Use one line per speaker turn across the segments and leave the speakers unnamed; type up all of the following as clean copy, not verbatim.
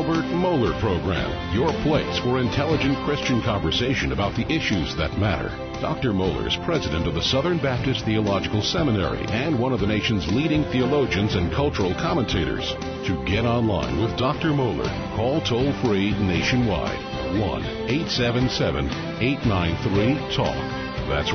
Albert Mohler Program, your place for intelligent Christian conversation about the issues that matter. Dr. Mohler is president of the Southern Baptist Theological Seminary and one of the nation's leading theologians and cultural commentators. To get online with Dr. Mohler, call toll-free nationwide, 1-877-893-TALK. That's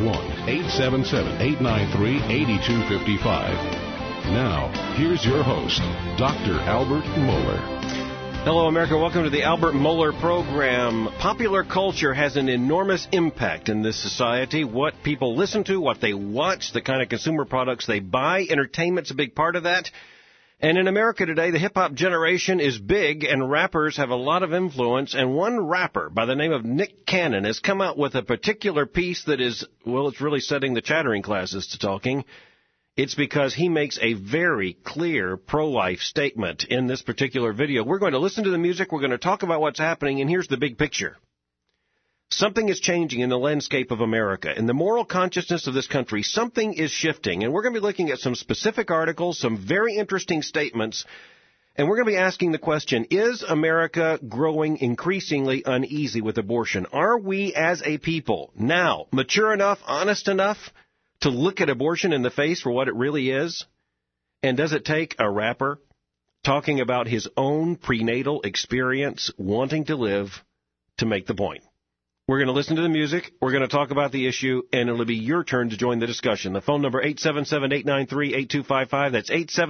1-877-893-8255. Now, here's your host, Dr. Albert Mohler.
Hello, America. Welcome to the Albert Mohler Program. Popular culture has an enormous impact in this society. What people listen to, what they watch, the kind of consumer products they buy. Entertainment's a big part of that. And in America today, the hip-hop generation is big, and rappers have a lot of influence. And one rapper by the name of Nick Cannon has come out with a particular piece that is, well, it's really setting the chattering classes to talking. It's because he makes a very clear pro-life statement in this particular video. We're going to listen to the music, we're going to talk about what's happening, and here's the big picture. Something is changing in the landscape of America. In the moral consciousness of this country, something is shifting, and we're going to be looking at some specific articles, some very interesting statements, and we're going to be asking the question, is America growing increasingly uneasy with abortion? Are we as a people now mature enough, honest enough, to look at abortion in the face for what it really is? And does it take a rapper talking about his own prenatal experience, wanting to live, to make the point? We're going to listen to the music, we're going to talk about the issue, and it'll be your turn to join the discussion. The phone number, 877-893-8255. That's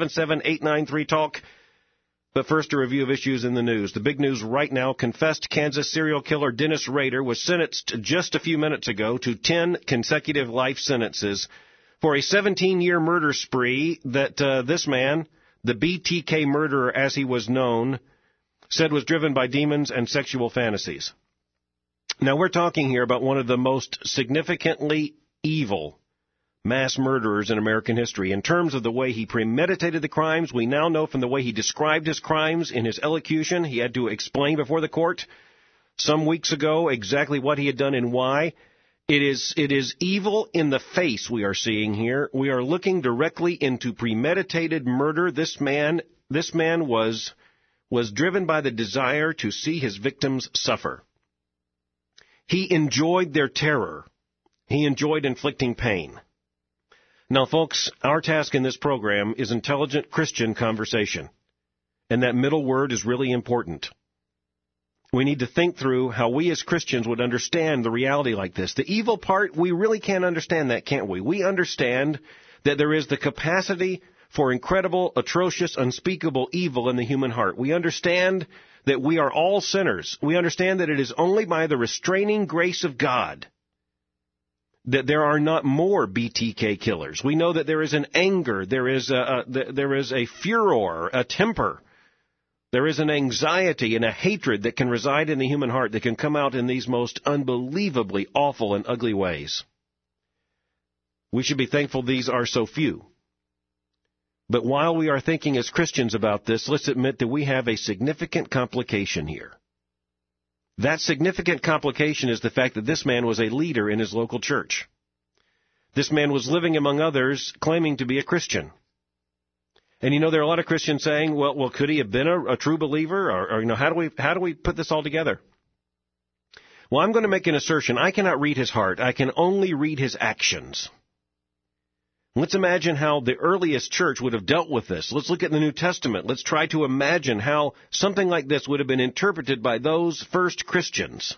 877-893-TALK. But first, a review of issues in the news. The big news right now, confessed Kansas serial killer Dennis Rader was sentenced just a few minutes ago to 10 consecutive life sentences for a 17-year murder spree that this man, the BTK murderer as he was known, said was driven by demons and sexual fantasies. Now, we're talking here about one of the most significantly evil mass murderers in American history. In terms of the way he premeditated the crimes, we now know from the way he described his crimes in his elocution, he had to explain before the court some weeks ago exactly what he had done and why. It is evil in the face we are seeing here. We are looking directly into premeditated murder. This man was driven by the desire to see his victims suffer. He enjoyed their terror. He enjoyed inflicting pain. Now, folks, our task in this program is intelligent Christian conversation. And that middle word is really important. We need to think through how we as Christians would understand the reality like this. The evil part, we really can't understand that, can't we? We understand that there is the capacity for incredible, atrocious, unspeakable evil in the human heart. We understand that we are all sinners. We understand that it is only by the restraining grace of God that there are not more BTK killers. We know that there is an anger, there is a furor, a temper, there is an anxiety and a hatred that can reside in the human heart that can come out in these most unbelievably awful and ugly ways. We should be thankful these are so few. But while we are thinking as Christians about this, let's admit that we have a significant complication here. That significant complication is the fact that this man was a leader in his local church. This man was living among others, claiming to be a Christian. And there are a lot of Christians saying, well, could he have been a true believer? Or how do we put this all together? Well, I'm going to make an assertion. I cannot read his heart. I can only read his actions. Let's imagine how the earliest church would have dealt with this. Let's look at the New Testament. Let's try to imagine how something like this would have been interpreted by those first Christians.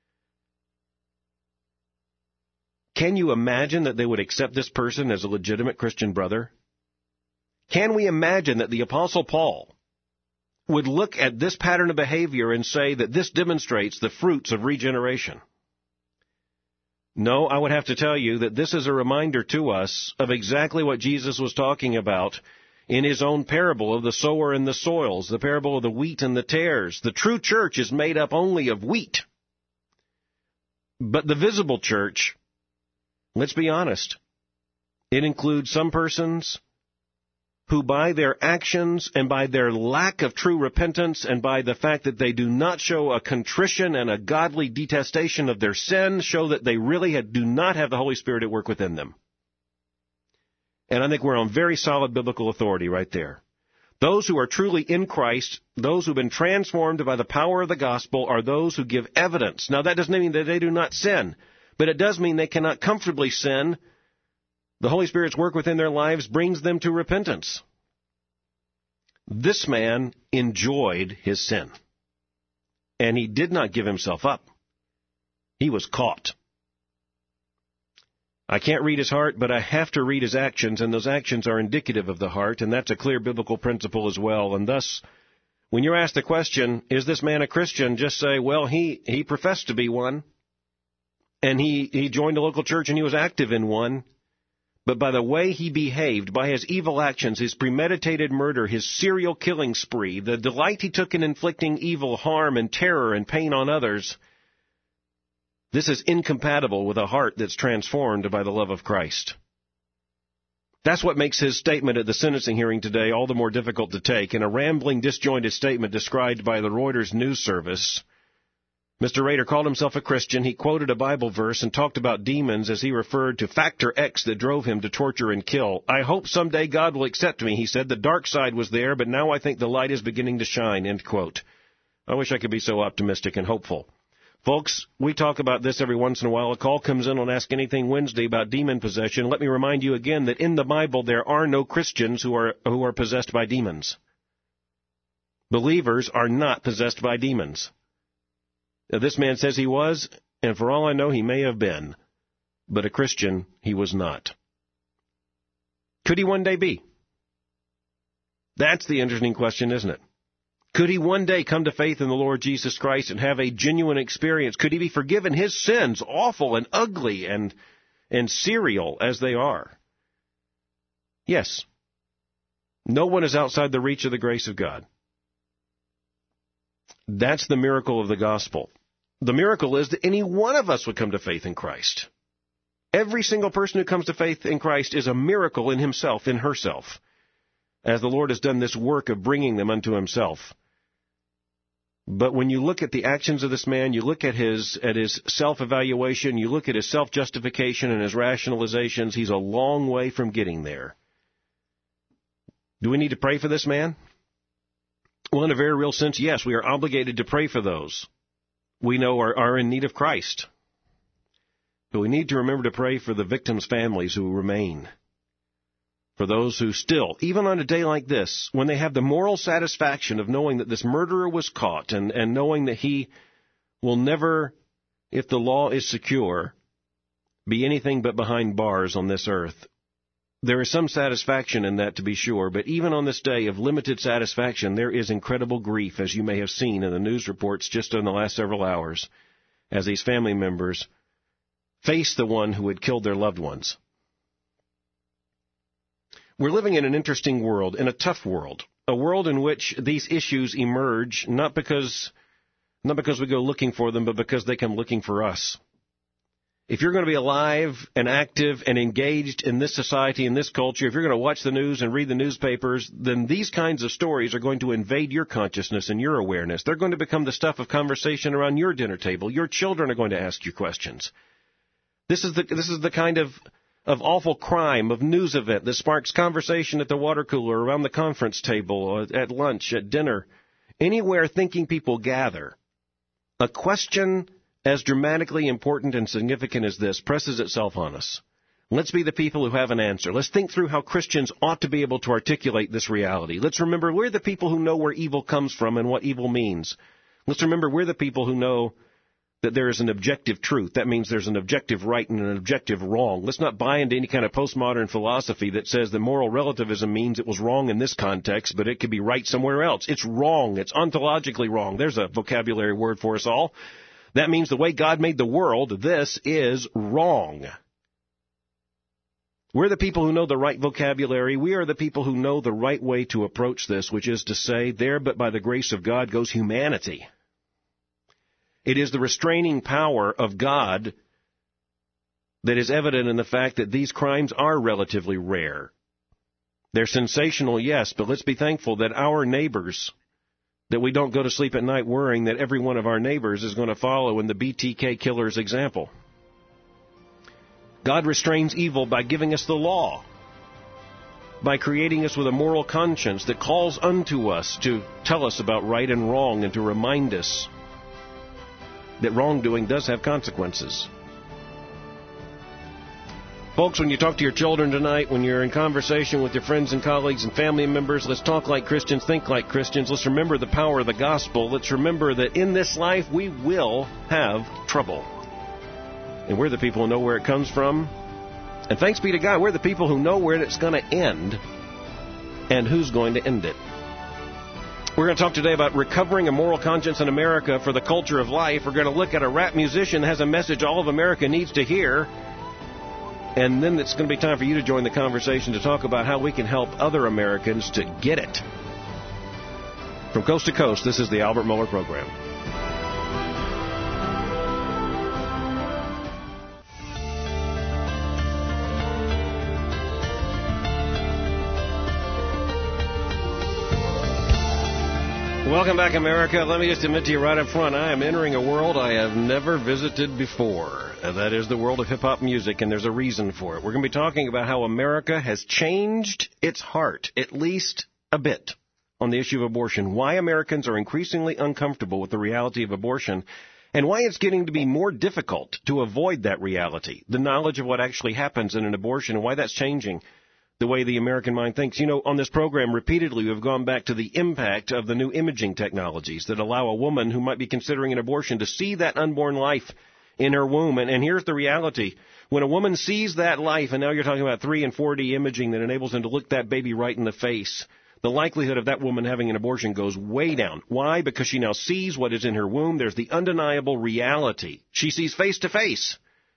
Can you imagine that they would accept this person as a legitimate Christian brother? Can we imagine that the Apostle Paul would look at this pattern of behavior and say that this demonstrates the fruits of regeneration? No, I would have to tell you that this is a reminder to us of exactly what Jesus was talking about in his own parable of the sower and the soils, the parable of the wheat and the tares. The true church is made up only of wheat. But the visible church, let's be honest, it includes some persons who by their actions and by their lack of true repentance and by the fact that they do not show a contrition and a godly detestation of their sin, show that they really do not have the Holy Spirit at work within them. And I think we're on very solid biblical authority right there. Those who are truly in Christ, those who have been transformed by the power of the gospel, are those who give evidence. Now, that doesn't mean that they do not sin, but it does mean they cannot comfortably sin. The Holy Spirit's work within their lives brings them to repentance. This man enjoyed his sin, and he did not give himself up. He was caught. I can't read his heart, but I have to read his actions, and those actions are indicative of the heart, and that's a clear biblical principle as well. And thus, when you're asked the question, is this man a Christian, just say, well, he professed to be one, and he joined a local church and he was active in one, but by the way he behaved, by his evil actions, his premeditated murder, his serial killing spree, the delight he took in inflicting evil, harm, and terror and pain on others, this is incompatible with a heart that's transformed by the love of Christ. That's what makes his statement at the sentencing hearing today all the more difficult to take. In a rambling, disjointed statement described by the Reuters news service, Mr. Rader called himself a Christian. He quoted a Bible verse and talked about demons as he referred to Factor X that drove him to torture and kill. I hope someday God will accept me, he said. The dark side was there, but now I think the light is beginning to shine, end quote. I wish I could be so optimistic and hopeful. Folks, we talk about this every once in a while. A call comes in on Ask Anything Wednesday about demon possession. Let me remind you again that in the Bible there are no Christians who are possessed by demons. Believers are not possessed by demons. Now, this man says he was, and for all I know, he may have been. But a Christian, he was not. Could he one day be? That's the interesting question, isn't it? Could he one day come to faith in the Lord Jesus Christ and have a genuine experience? Could he be forgiven his sins, awful and ugly and serial as they are? Yes. No one is outside the reach of the grace of God. That's the miracle of the gospel. The miracle is that any one of us would come to faith in Christ. Every single person who comes to faith in Christ is a miracle in himself, in herself, as the Lord has done this work of bringing them unto himself. But when you look at the actions of this man, you look at his self-evaluation, you look at his self-justification and his rationalizations, he's a long way from getting there. Do we need to pray for this man? Well, in a very real sense, yes, we are obligated to pray for those we know are in need of Christ. But we need to remember to pray for the victims' families who remain. For those who still, even on a day like this, when they have the moral satisfaction of knowing that this murderer was caught and knowing that he will never, if the law is secure, be anything but behind bars on this earth. There is some satisfaction in that, to be sure, but even on this day of limited satisfaction, there is incredible grief, as you may have seen in the news reports just in the last several hours, as these family members face the one who had killed their loved ones. We're living in an interesting world, in a tough world, a world in which these issues emerge not because we go looking for them, but because they come looking for us. If you're going to be alive and active and engaged in this society, in this culture, if you're going to watch the news and read the newspapers, then these kinds of stories are going to invade your consciousness and your awareness. They're going to become the stuff of conversation around your dinner table. Your children are going to ask you questions. This is the kind of awful crime, of news event that sparks conversation at the water cooler, around the conference table, at lunch, at dinner, anywhere thinking people gather. A question as dramatically important and significant as this presses itself on us. Let's be the people who have an answer. Let's think through how Christians ought to be able to articulate this reality. Let's remember we're the people who know where evil comes from and what evil means. Let's remember we're the people who know that there is an objective truth. That means there's an objective right and an objective wrong. Let's not buy into any kind of postmodern philosophy that says that moral relativism means it was wrong in this context, but it could be right somewhere else. It's wrong. It's ontologically wrong. There's a vocabulary word for us all. That means the way God made the world, this is wrong. We're the people who know the right vocabulary. We are the people who know the right way to approach this, which is to say, there but by the grace of God goes humanity. It is the restraining power of God that is evident in the fact that these crimes are relatively rare. They're sensational, yes, but let's be thankful that our neighbors, that we don't go to sleep at night worrying that every one of our neighbors is going to follow in the BTK killer's example. God restrains evil by giving us the law. by creating us with a moral conscience that calls unto us to tell us about right and wrong and to remind us that wrongdoing does have consequences. Folks, when you talk to your children tonight, when you're in conversation with your friends and colleagues and family members, let's talk like Christians, think like Christians. Let's remember the power of the gospel. Let's remember that in this life we will have trouble. And we're the people who know where it comes from. And thanks be to God, we're the people who know where it's going to end and who's going to end it. We're going to talk today about recovering a moral conscience in America for the culture of life. We're going to look at a rap musician that has a message all of America needs to hear. And then it's going to be time for you to join the conversation to talk about how we can help other Americans to get it. From coast to coast, this is the Albert Mohler Program. Welcome back, America. Let me just admit to you right up front, I am entering a world I have never visited before. That is the world of hip-hop music, and there's a reason for it. We're going to be talking about how America has changed its heart, at least a bit, on the issue of abortion, why Americans are increasingly uncomfortable with the reality of abortion, and why it's getting to be more difficult to avoid that reality, the knowledge of what actually happens in an abortion, and why that's changing the way the American mind thinks. You know, on this program, repeatedly, we've gone back to the impact of the new imaging technologies that allow a woman who might be considering an abortion to see that unborn life in her womb. And here's the reality. When a woman sees that life, and now you're talking about 3 and 4D imaging that enables them to look that baby right in the face, the likelihood of that woman having an abortion goes way down. Why? Because she now sees what is in her womb. There's the undeniable reality. She sees face to face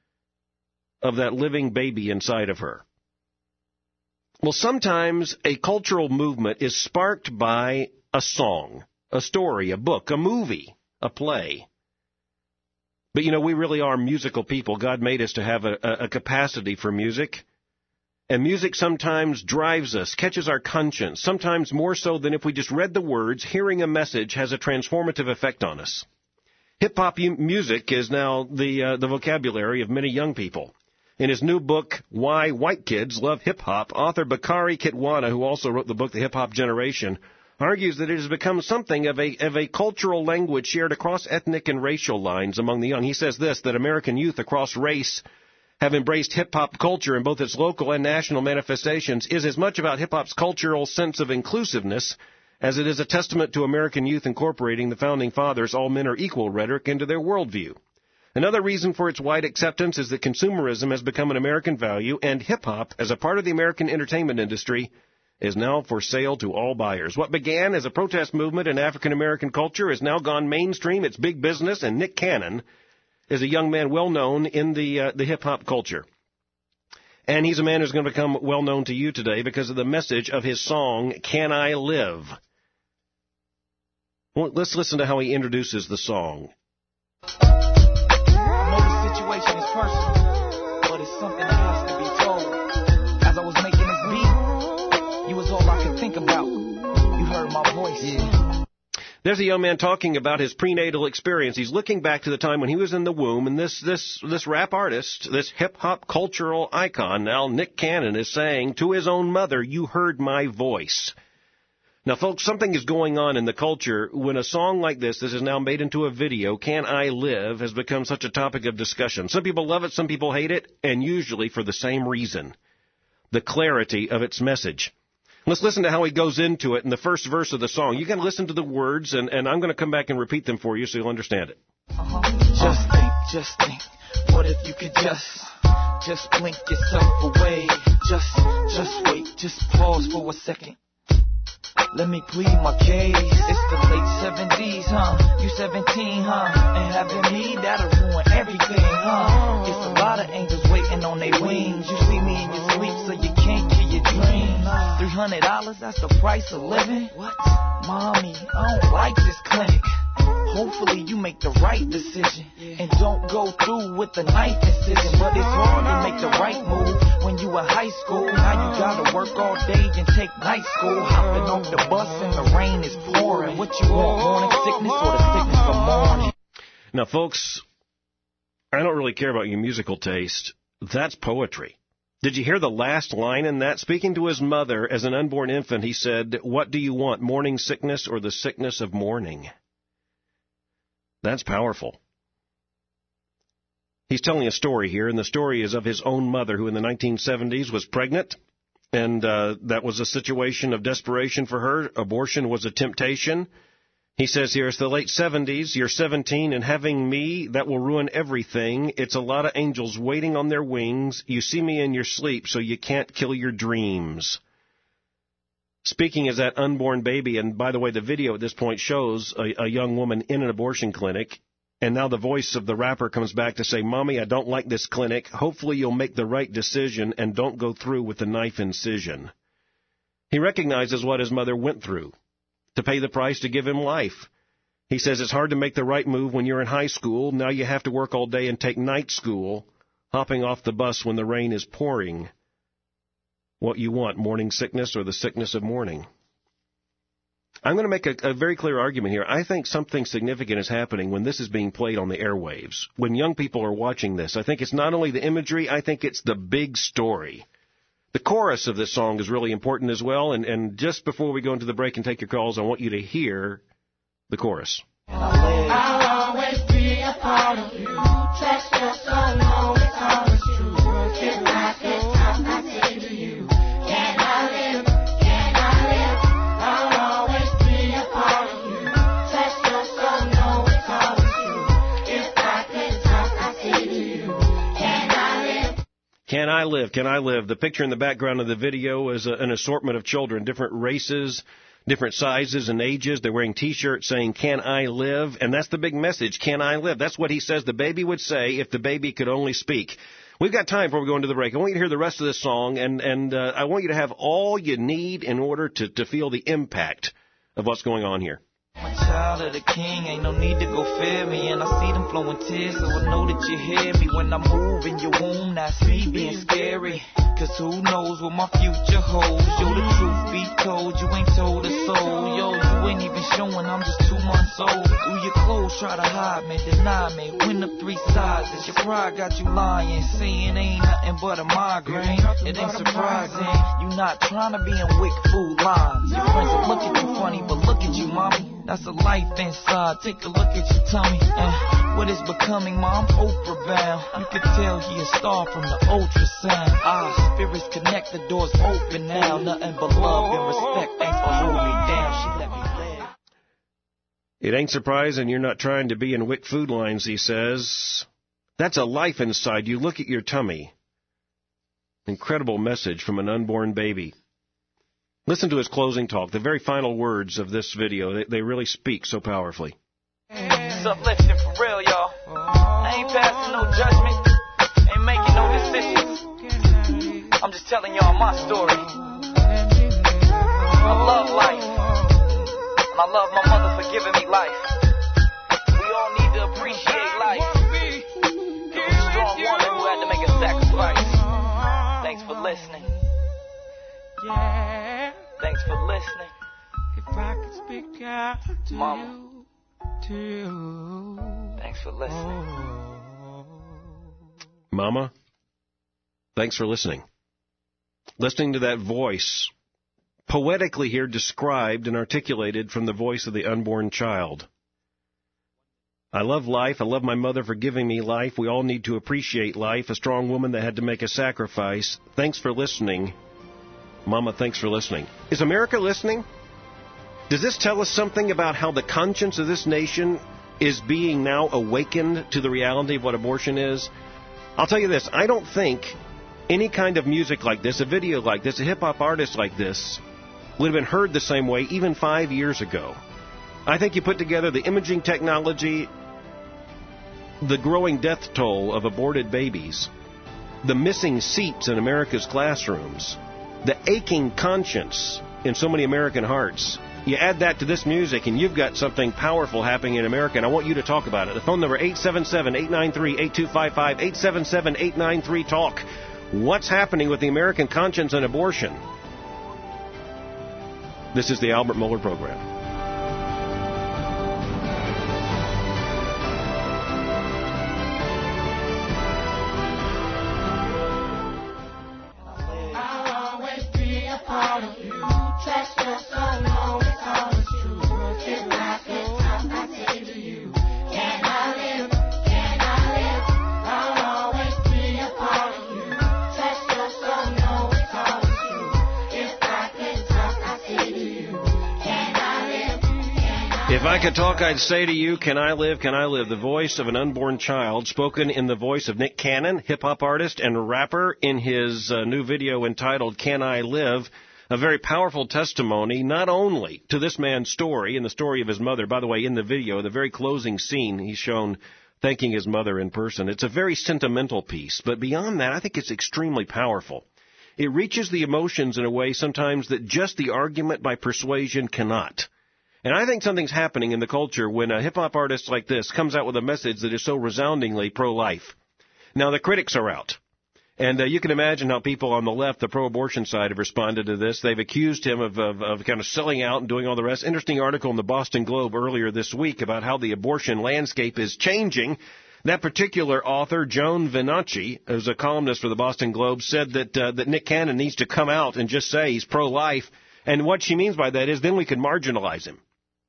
of that living baby inside of her. Well, sometimes a cultural movement is sparked by a song, a story, a book, a movie, a play. But, you know, we really are musical people. God made us to have a capacity for music. And music sometimes drives us, catches our conscience, sometimes more so than if we just read the words. Hearing a message has a transformative effect on us. Hip-hop music is now the vocabulary of many young people. In his new book, Why White Kids Love Hip-Hop, author Bakari Kitwana, who also wrote the book The Hip-Hop Generation, argues that it has become something of a cultural language shared across ethnic and racial lines among the young. He says this, that American youth across race have embraced hip-hop culture in both its local and national manifestations is as much about hip-hop's cultural sense of inclusiveness as it is a testament to American youth incorporating the Founding Fathers' all men are equal rhetoric into their worldview. Another reason for its wide acceptance is that consumerism has become an American value, and hip-hop, as a part of the American entertainment industry, is now for sale to all buyers. What began as a protest movement in African-American culture has now gone mainstream. It's big business, and Nick Cannon is a young man well known in the hip-hop culture. And he's a man who's going to become well known to you today because of the message of his song, Can I Live? Well, let's listen to how he introduces the song.
Situation is personal, but it's something that has to be told. As I was making this beat, you was all I could think about. You heard my voice. Yeah.
There's a young man talking about his prenatal experience. He's looking back to the time when he was in the womb, and this rap artist, this hip-hop cultural icon, now Nick Cannon, is saying to his own mother, you heard my voice. Now, folks, something is going on in the culture when a song like this is now made into a video, Can I Live, has become such a topic of discussion. Some people love it, some people hate it, and usually for the same reason, the clarity of its message. Let's listen to how he goes into it in the first verse of the song. You can listen to the words, and I'm going to come back and repeat them for you so you'll understand it.
Just think, what if you could just blink yourself away, just wait, just pause for a second. Let me plead my case. It's the late 70s, huh? You 17, huh? And having me, that'll ruin everything, huh? It's a lot of angels waiting on their wings. You see me in your sleep, so you can't kill your dreams. $300, that's the price of living? What? Mommy, I don't like this clinic. Hopefully you make the right decision and don't go through with the knife incision. But it's hard to make the right move when you in high school. Now you gotta work all day and take night school. Hopping on the bus and the rain is pouring. What you want, morning sickness or the sickness of morning?
Now, folks, I don't really care about your musical taste. That's poetry. Did you hear the last line in that? Speaking to his mother as an unborn infant, he said, "What do you want, morning sickness or the sickness of mourning?" That's powerful. He's telling a story here, and the story is of his own mother, who in the 1970s was pregnant, and that was a situation of desperation for her. Abortion was a temptation. He says here, it's the late 70s, you're 17, and having me, that will ruin everything. It's a lot of angels waiting on their wings. You see me in your sleep, so you can't kill your dreams. Speaking as that unborn baby, and by the way, the video at this point shows a young woman in an abortion clinic, and now the voice of the rapper comes back to say, "Mommy, I don't like this clinic. Hopefully you'll make the right decision and don't go through with the knife incision." He recognizes what his mother went through to pay the price to give him life. He says it's hard to make the right move when you're in high school. Now you have to work all day and take night school, hopping off the bus when the rain is pouring. What you want, morning sickness or the sickness of mourning? I'm going to make a very clear argument here. I think something significant is happening when this is being played on the airwaves. When young people are watching this, I think it's not only the imagery, I think it's the big story. The chorus of this song is really important as well, and just before we go into the break and take your calls, I want you to hear the chorus.
I'll always be a part of you. Trust your soul, know it's always true. If life gets tough, I say to you, can I live? Can I live? I'll always be a part of you. Trust your soul, know it's always true. If life gets tough, I say to you, can I live?
Can I live? Can I live? The picture in the background of the video is an assortment of children, different races, different sizes and ages. They're wearing T-shirts saying, "Can I live?" And that's the big message, can I live? That's what he says the baby would say if the baby could only speak. We've got time before we go into the break. I want you to hear the rest of this song, and I want you to have all you need in order to feel the impact of what's going on here.
I'm a child of the king, ain't no need to go fear me. And I see them flowing tears, so I know that you hear me. When I move in your womb, that's me being scary. Cause who knows what my future holds. Yo, the truth be told, you ain't told a soul. Yo, you ain't even showing, I'm just 2 months old. Through your clothes, try to hide me, deny me. Win the 3 sizes, your pride got you lying. Saying ain't nothing but a migraine. It ain't surprising, you not trying to be in wick food lines. Your friends will look at you funny, but look at you, mommy. That's a life inside, take a look at your tummy. And what is becoming, Mom? Oprah bound. You can tell he a star from the ultrasound. Our spirits connect, the doors open now. Nothing but love and respect, thanks for holding me down. She let me live.
It ain't surprising you're not trying to be in WIC food lines, he says. That's a life inside you. Look at your tummy. Incredible message from an unborn baby. Listen to his closing talk, the very final words of this video. They really speak so powerfully.
It's uplifting for real, y'all. I ain't passing no judgment, ain't making no decisions. I'm just telling y'all my story. I love life, and I love my mother for giving me life. We all need to appreciate life. It was a strong woman who had to make a sacrifice. Thanks for listening. Thanks for listening.
If I could speak out to
Mama.
you.
Thanks for listening.
Mama, thanks for listening. Listening to that voice, poetically here described and articulated from the voice of the unborn child. I love life. I love my mother for giving me life. We all need to appreciate life. A strong woman that had to make a sacrifice. Thanks for listening. Mama, thanks for listening. Is America listening? Does this tell us something about how the conscience of this nation is being now awakened to the reality of what abortion is? I'll tell you this, I don't think any kind of music like this, a video like this, a hip-hop artist like this, would have been heard the same way even 5 years ago. I think you put together the imaging technology, the growing death toll of aborted babies, the missing seats in America's classrooms, the aching conscience in so many American hearts. You add that to this music, and you've got something powerful happening in America, and I want you to talk about it. The phone number, 877-893-8255, 877-893-TALK. What's happening with the American conscience and abortion? This is the Albert Mohler Program. If I could talk, I'd say to you, can I live, can I live? The voice of an unborn child, spoken in the voice of Nick Cannon, hip-hop artist and rapper, in his new video entitled Can I Live? A very powerful testimony, not only to this man's story and the story of his mother. By the way, in the video, the very closing scene, he's shown thanking his mother in person. It's a very sentimental piece, but beyond that, I think it's extremely powerful. It reaches the emotions in a way sometimes that just the argument by persuasion cannot. And I think something's happening in the culture when a hip-hop artist like this comes out with a message that is so resoundingly pro-life. Now, the critics are out. And you can imagine how people on the left, the pro-abortion side, have responded to this. They've accused him of kind of selling out and doing all the rest. Interesting article in the Boston Globe earlier this week about how the abortion landscape is changing. That particular author, Joan Venacci, who's a columnist for the Boston Globe, said that Nick Cannon needs to come out and just say he's pro-life. And what she means by that is then we can marginalize him.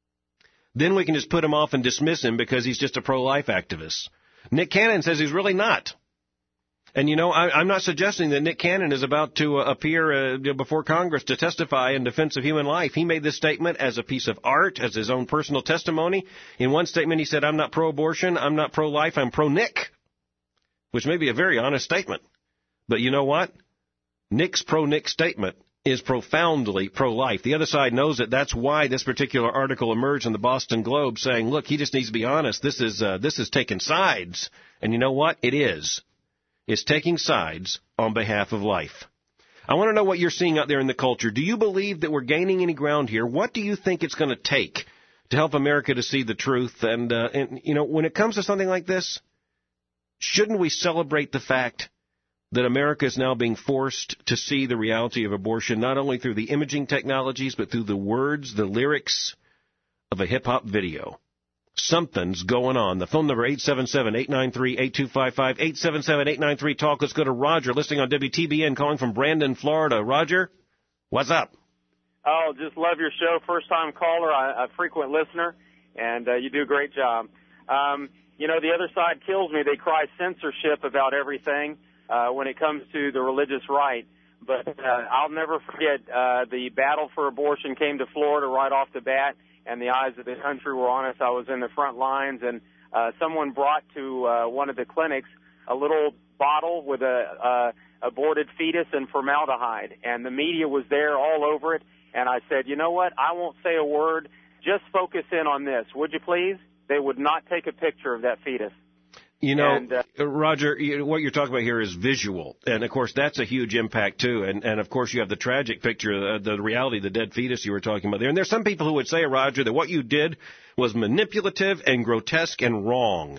Then we can just put him off and dismiss him because he's just a pro-life activist. Nick Cannon says he's really not. And, you know, I'm not suggesting that Nick Cannon is about to appear before Congress to testify in defense of human life. He made this statement as a piece of art, as his own personal testimony. In one statement, he said, I'm not pro-abortion, I'm not pro-life, I'm pro-Nick, which may be a very honest statement. But you know what? Nick's pro-Nick statement is profoundly pro-life. The other side knows it. That's why this particular article emerged in the Boston Globe saying, look, he just needs to be honest. This is taking sides. And you know what? It is. It's taking sides on behalf of life. I want to know what you're seeing out there in the culture. Do you believe that we're gaining any ground here? What do you think it's going to take to help America to see the truth? And you know, when it comes to something like this, shouldn't we celebrate the fact that America is now being forced to see the reality of abortion, not only through the imaging technologies, but through the words, the lyrics of a hip-hop video? Something's going on. The phone number, 877-893-8255, 877-893-TALK. Let's go to Roger, listening on WTBN, calling from Brandon, Florida. Roger, what's up?
Oh, just love your show. First-time caller, a frequent listener, and you do a great job. You know, the other side kills me. They cry censorship about everything when it comes to the religious right. But I'll never forget the battle for abortion came to Florida right off the bat, and the eyes of the country were on us. I was in the front lines, and someone brought to one of the clinics a little bottle with a aborted fetus and formaldehyde, and the media was there all over it. And I said, you know what? I won't say a word. Just focus in on this, would you please? They would not take a picture of that fetus.
You know, Roger, what you're talking about here is visual. And, of course, that's a huge impact, too. And of course, you have the tragic picture, the reality, the dead fetus you were talking about there. And there's some people who would say, Roger, that what you did was manipulative and grotesque and wrong.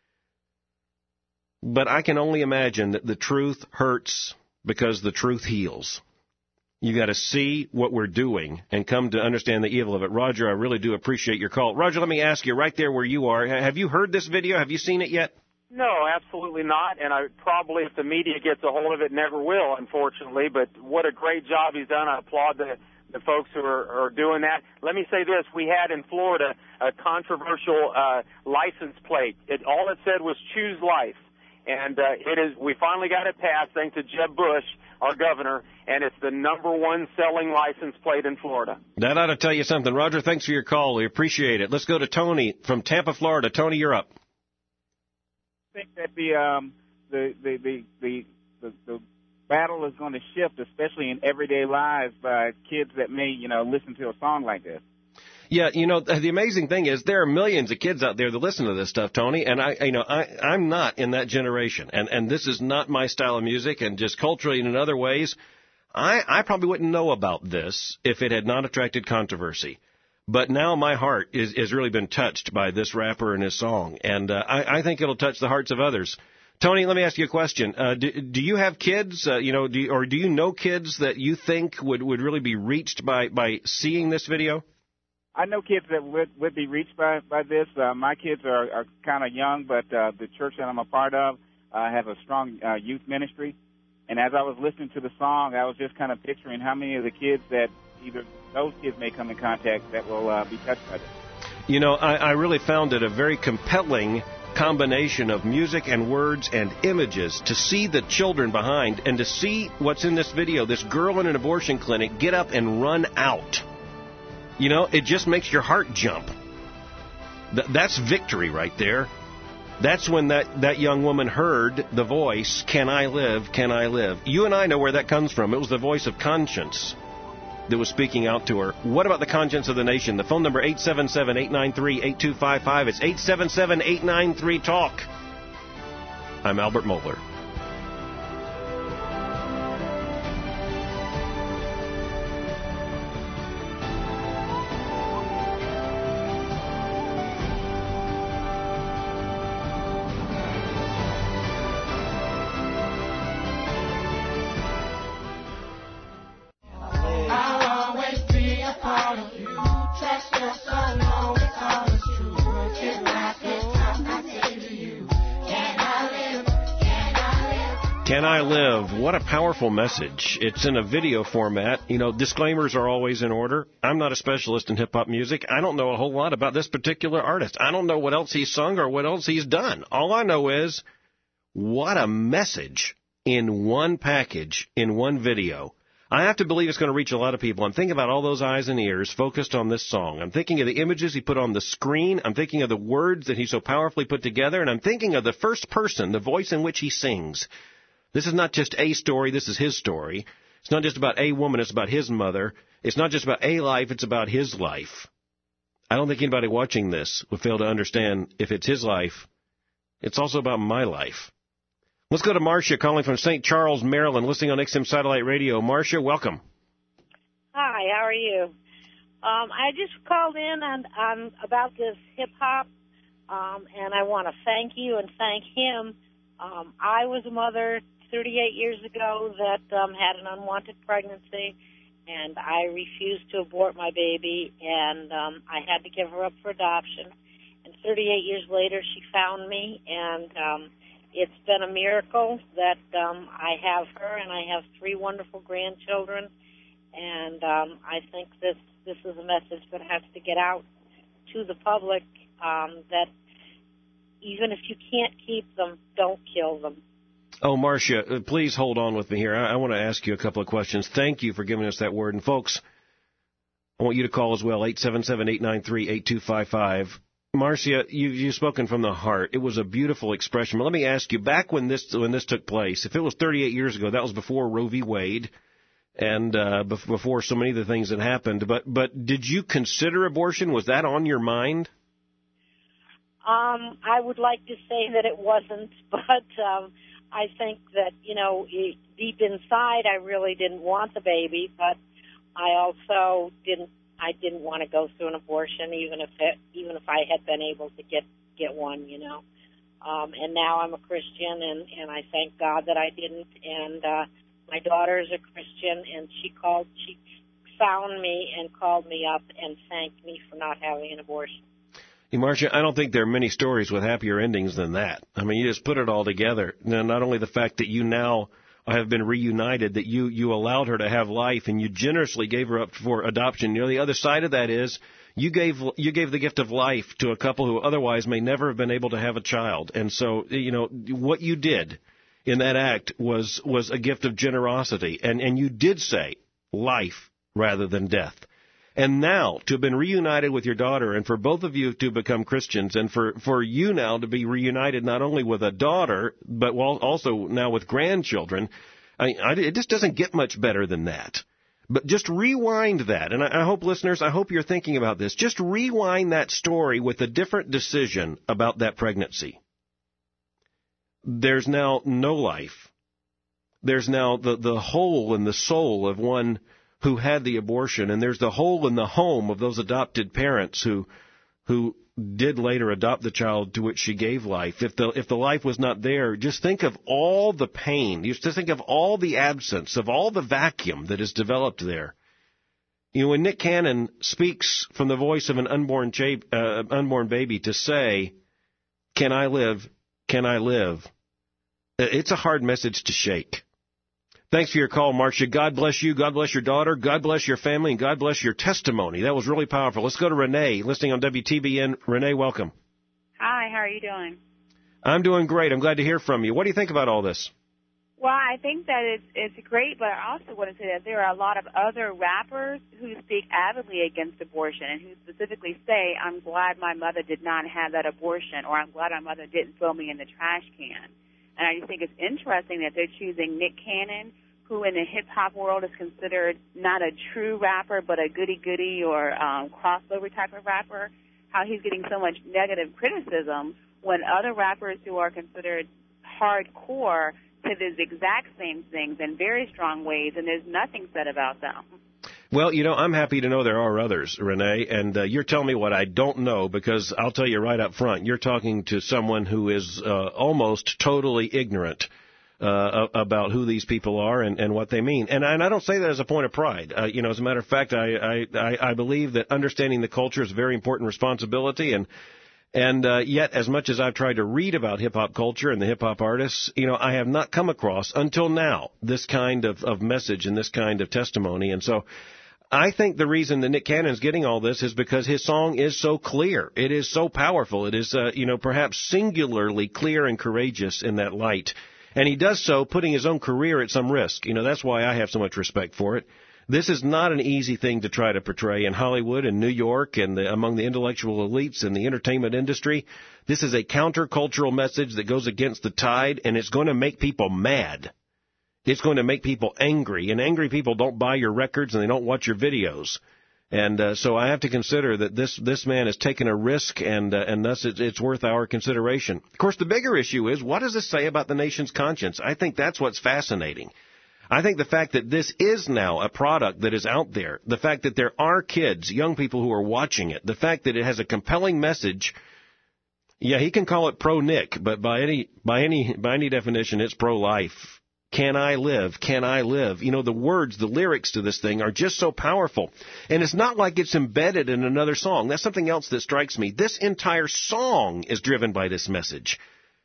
But I can only imagine that the truth hurts because the truth heals. You got to see what we're doing and come to understand the evil of it. Roger, I really do appreciate your call. Roger, let me ask you, right there where you are, have you heard this video? Have you seen it yet?
No, absolutely not, and I probably, if the media gets a hold of it, never will, unfortunately. But what a great job he's done. I applaud the folks who are doing that. Let me say this. We had in Florida a controversial license plate. All it said was choose life, and we finally got it passed thanks to Jeb Bush, our governor, and it's the #1 selling license plate in Florida. That
ought to tell you something. Roger, thanks for your call. We appreciate it. Let's go to Tony from Tampa, Florida. Tony, you're up.
I think that the battle is going to shift, especially in everyday lives, by kids that may, listen to a song like this.
Yeah, the amazing thing is there are millions of kids out there that listen to this stuff, Tony, and I'm not in that generation, and this is not my style of music, and just culturally and in other ways, I probably wouldn't know about this if it had not attracted controversy. But now my heart is really been touched by this rapper and his song, and I think it'll touch the hearts of others. Tony, let me ask you a question. Do you have kids, do you know kids that you think would really be reached by seeing this video?
I know kids that would be reached by this. My kids are kind of young, but the church that I'm a part of have a strong youth ministry. And as I was listening to the song, I was just kind of picturing how many of the kids that either those kids may come in contact that will be touched by this.
I really found it a very compelling combination of music and words and images to see the children behind and to see what's in this video, this girl in an abortion clinic get up and run out. It just makes your heart jump. That's victory right there. That's when that young woman heard the voice, "Can I live? Can I live?" You and I know where that comes from. It was the voice of conscience that was speaking out to her. What about the conscience of the nation? The phone number 877-893-8255. It's 877-893-TALK. I'm Albert Mohler. Can I live? What a powerful message. It's in a video format. You know, disclaimers are always in order. I'm not a specialist in hip-hop music. I don't know a whole lot about this particular artist. I don't know what else he's sung or what else he's done. All I know is, what a message in one package, in one video. I have to believe it's going to reach a lot of people. I'm thinking about all those eyes and ears focused on this song. I'm thinking of the images he put on the screen. I'm thinking of the words that he so powerfully put together. And I'm thinking of the first person, the voice in which he sings. This is not just a story, this is his story. It's not just about a woman, it's about his mother. It's not just about a life, it's about his life. I don't think anybody watching this would fail to understand if it's his life, it's also about my life. Let's go to Marcia calling from St. Charles, Maryland, listening on XM Satellite Radio. Marcia, welcome.
Hi, how are you? I just called in on about this hip-hop, and I want to thank you and thank him. I was a mother 38 years ago that had an unwanted pregnancy, and I refused to abort my baby, and I had to give her up for adoption. And 38 years later, she found me, and it's been a miracle that I have her, and I have 3 wonderful grandchildren, and I think this is a message that has to get out to the public, that even if you can't keep them, don't kill them.
Oh, Marcia, please hold on with me here. I want to ask you a couple of questions. Thank you for giving us that word. And, folks, I want you to call as well, 877-893-8255. Marcia, you've spoken from the heart. It was a beautiful expression. But let me ask you, back when this took place, if it was 38 years ago, that was before Roe v. Wade and before so many of the things that happened. But did you consider abortion? Was that on your mind?
I would like to say that it wasn't, but I think that, deep inside I really didn't want the baby, but I also didn't want to go through an abortion, even if I had been able to get one, And now I'm a Christian, and I thank God that I didn't. And my daughter is a Christian, and she found me and called me up and thanked me for not having an abortion.
Hey, Marcia, I don't think there are many stories with happier endings than that. I mean, you just put it all together. Now, not only the fact that you now have been reunited, that you allowed her to have life and you generously gave her up for adoption. The other side of that is you gave the gift of life to a couple who otherwise may never have been able to have a child. And so, what you did in that act was a gift of generosity. And you did say life rather than death. And now, to have been reunited with your daughter, and for both of you to become Christians, and for you now to be reunited not only with a daughter, but also now with grandchildren, it just doesn't get much better than that. But just rewind that, and I hope, listeners, I hope you're thinking about this. Just rewind that story with a different decision about that pregnancy. There's now no life. There's now the hole in the soul of one who had the abortion, and there's the hole in the home of those adopted parents who did later adopt the child to which she gave life. If the life was not there, just think of all the pain. Just think of all the absence, of all the vacuum that is developed there. When Nick Cannon speaks from the voice of an unborn baby to say, "Can I live? Can I live?" It's a hard message to shake. Thanks for your call, Marcia. God bless you. God bless your daughter. God bless your family. And God bless your testimony. That was really powerful. Let's go to Renee, listening on WTBN. Renee, welcome.
Hi, how are you doing?
I'm doing great. I'm glad to hear from you. What do you think about all this?
Well, I think that it's great, but I also want to say that there are a lot of other rappers who speak avidly against abortion and who specifically say, I'm glad my mother did not have that abortion, or I'm glad my mother didn't throw me in the trash can. And I just think it's interesting that they're choosing Nick Cannon, who in the hip-hop world is considered not a true rapper, but a goody-goody or crossover type of rapper, how he's getting so much negative criticism when other rappers who are considered hardcore to these exact same things in very strong ways, and there's nothing said about them.
Well, I'm happy to know there are others, Renee, and you're telling me what I don't know, because I'll tell you right up front, you're talking to someone who is almost totally ignorant about who these people are and what they mean. And I don't say that as a point of pride. As a matter of fact, I believe that understanding the culture is a very important responsibility, and yet, as much as I've tried to read about hip-hop culture and the hip-hop artists, I have not come across, until now, this kind of message and this kind of testimony. And so I think the reason that Nick Cannon's getting all this is because his song is so clear. It is so powerful. It is, perhaps singularly clear and courageous in that light. And he does so putting his own career at some risk. That's why I have so much respect for it. This is not an easy thing to try to portray in Hollywood and New York and among the intellectual elites in the entertainment industry. This is a countercultural message that goes against the tide, and it's going to make people mad. It's going to make people angry, and angry people don't buy your records and they don't watch your videos. And so I have to consider that this man has taken a risk, and thus it's worth our consideration. Of course, the bigger issue is, what does this say about the nation's conscience? I think that's what's fascinating. I think the fact that this is now a product that is out there, the fact that there are kids, young people who are watching it, the fact that it has a compelling message. Yeah, he can call it pro-Nick, but by any definition, it's pro-life. Can I live? Can I live? The words, the lyrics to this thing are just so powerful. And it's not like it's embedded in another song. That's something else that strikes me. This entire song is driven by this message.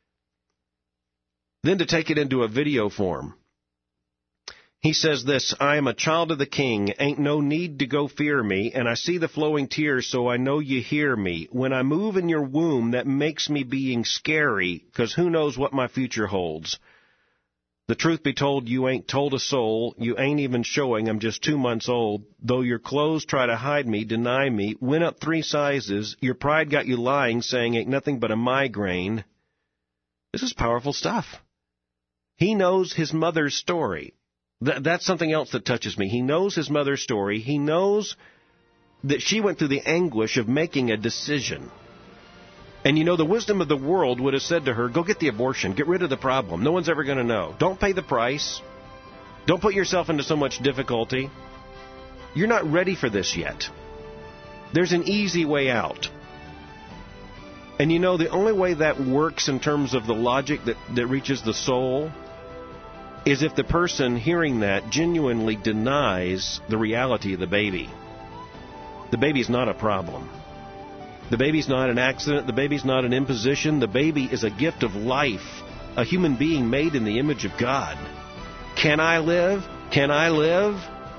Then to take it into a video form. He says this, I am a child of the King, ain't no need to go fear me, and I see the flowing tears, so I know you hear me. When I move in your womb, that makes me being scary, 'cause who knows what my future holds. The truth be told, you ain't told a soul, you ain't even showing I'm just 2 months old. Though your clothes try to hide me, deny me, went up 3 sizes, your pride got you lying, saying ain't nothing but a migraine. This is powerful stuff. He knows his mother's story. That's something else that touches me. He knows his mother's story. He knows that she went through the anguish of making a decision. And the wisdom of the world would have said to her, go get the abortion, get rid of the problem. No one's ever going to know. Don't pay the price. Don't put yourself into so much difficulty. You're not ready for this yet. There's an easy way out. And the only way that works in terms of the logic that reaches the soul is if the person hearing that genuinely denies the reality of the baby. The baby's not a problem. The baby's not an accident. The baby's not an imposition. The baby is a gift of life, a human being made in the image of God. Can I live? Can I live?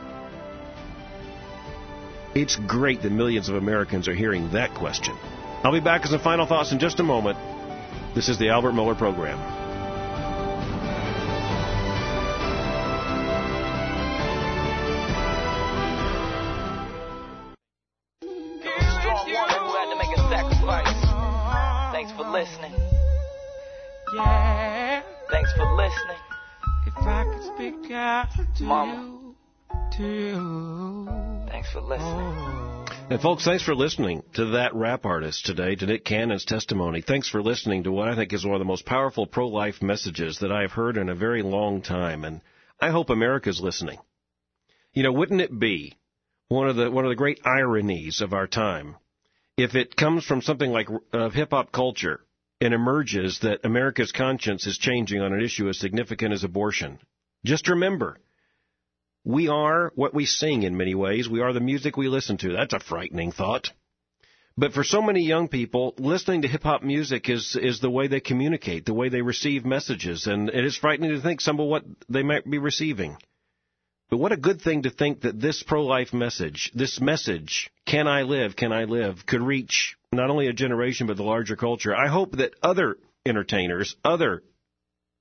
It's great that millions of Americans are hearing that question. I'll be back with some final thoughts in just a moment. This is the Albert Mohler Program.
Thanks for listening. Yeah. Thanks for listening. If I could speak out to Mama. To you. Thanks for listening.
And folks, thanks for listening to that rap artist today, to Nick Cannon's testimony. Thanks for listening to what I think is one of the most powerful pro-life messages that I have heard in a very long time. And I hope America's listening. Wouldn't it be one of the great ironies of our time if it comes from something like hip-hop culture and emerges that America's conscience is changing on an issue as significant as abortion? Just remember, we are what we sing in many ways. We are the music we listen to. That's a frightening thought. But for so many young people, listening to hip-hop music is the way they communicate, the way they receive messages. And it is frightening to think some of what they might be receiving. But what a good thing to think that this pro-life message, this message, can I live, could reach not only a generation but the larger culture. I hope that other entertainers, other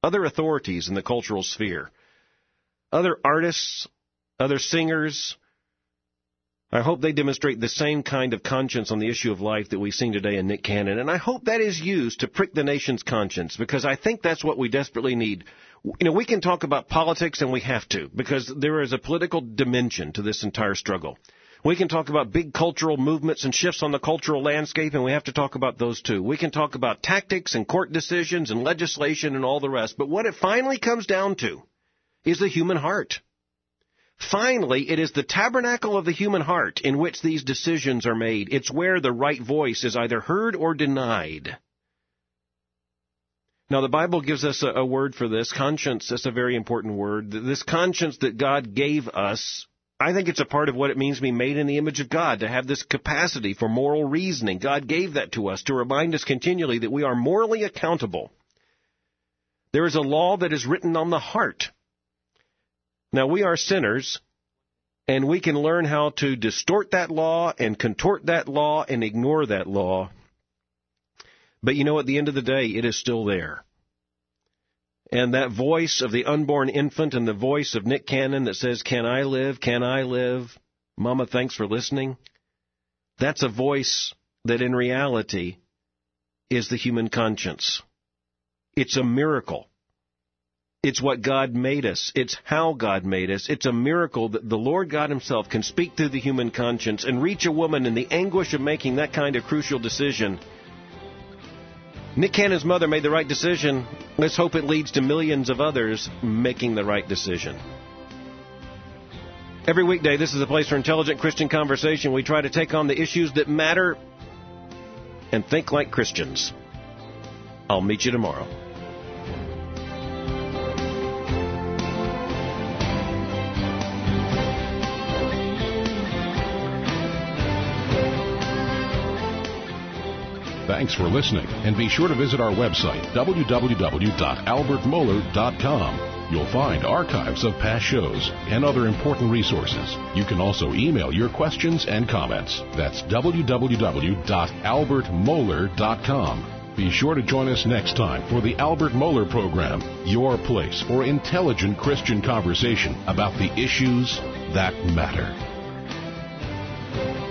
other authorities in the cultural sphere, other artists, other singers. I hope they demonstrate the same kind of conscience on the issue of life that we've seen today in Nick Cannon, and I hope that is used to prick the nation's conscience, because I think that's what we desperately need. You know, we can talk about politics, and we have to, because there is a political dimension to this entire struggle. We can talk about big cultural movements and shifts on the cultural landscape, and we have to talk about those too. We can talk about tactics and court decisions and legislation and all the rest, but what it finally comes down to is the human heart. Finally, it is the tabernacle of the human heart in which these decisions are made. It's where the right voice is either heard or denied. Now, the Bible gives us a word for this. Conscience, that's a very important word. This conscience that God gave us, I think it's a part of what it means to be made in the image of God, to have this capacity for moral reasoning. God gave that to us to remind us continually that we are morally accountable. There is a law that is written on the heart. Now, we are sinners, and we can learn how to distort that law and contort that law and ignore that law. But you know, at the end of the day, it is still there. And that voice of the unborn infant and the voice of Nick Cannon that says, "Can I live? Can I live? Mama, thanks for listening." That's a voice that in reality is the human conscience. It's a miracle. It's what God made us. It's how God made us. It's a miracle that the Lord God himself can speak through the human conscience and reach a woman in the anguish of making that kind of crucial decision. Nick Cannon's mother made the right decision. Let's hope it leads to millions of others making the right decision. Every weekday, this is a place for intelligent Christian conversation. We try to take on the issues that matter and think like Christians. I'll meet you tomorrow.
Thanks for listening, and be sure to visit our website, www.albertmohler.com. You'll find archives of past shows and other important resources. You can also email your questions and comments. That's www.albertmohler.com. Be sure to join us next time for the Albert Mohler Program, your place for intelligent Christian conversation about the issues that matter.